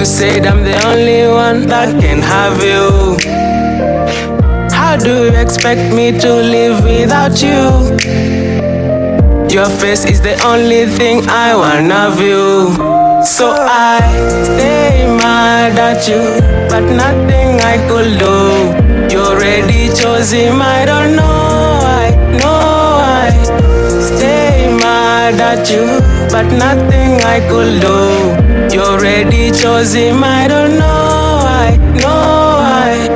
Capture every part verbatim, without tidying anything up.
said I'm the only one that can have you. How do you expect me to live without you? Your face is the only thing I wanna view. So I stay mad at you, but nothing I could do. You already chose him, I don't know why, no why. Stay mad at you, but nothing I could do. You already chose him, I don't know why, no why.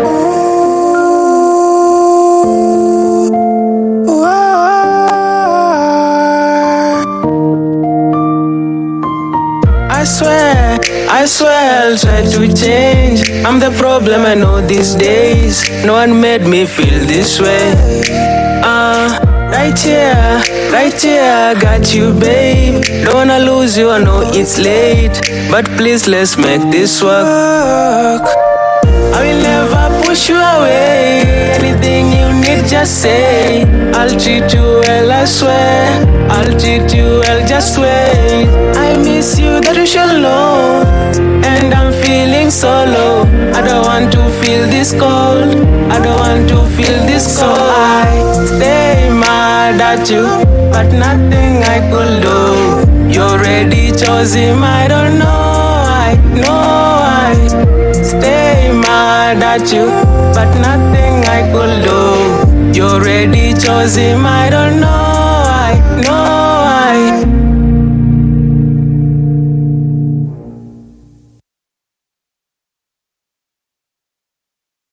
I swear, I swear I'll try to change. I'm the problem, I know these days. No one made me feel this way. Uh, right here, right here, I got you, babe. Don't wanna lose you, I know it's late, but please let's make this work. I will never push you away. Anything you need, just say. I'll treat you well, I swear. I'll treat you well, just wait. I miss you, that you should know. And I'm feeling so low. I don't want to feel this cold. I don't want to feel this cold. So I stay mad at you, but nothing I could do. You already chose him, I don't know why, no why. Stay mad at you, but nothing I could do. You already chose him, I don't know.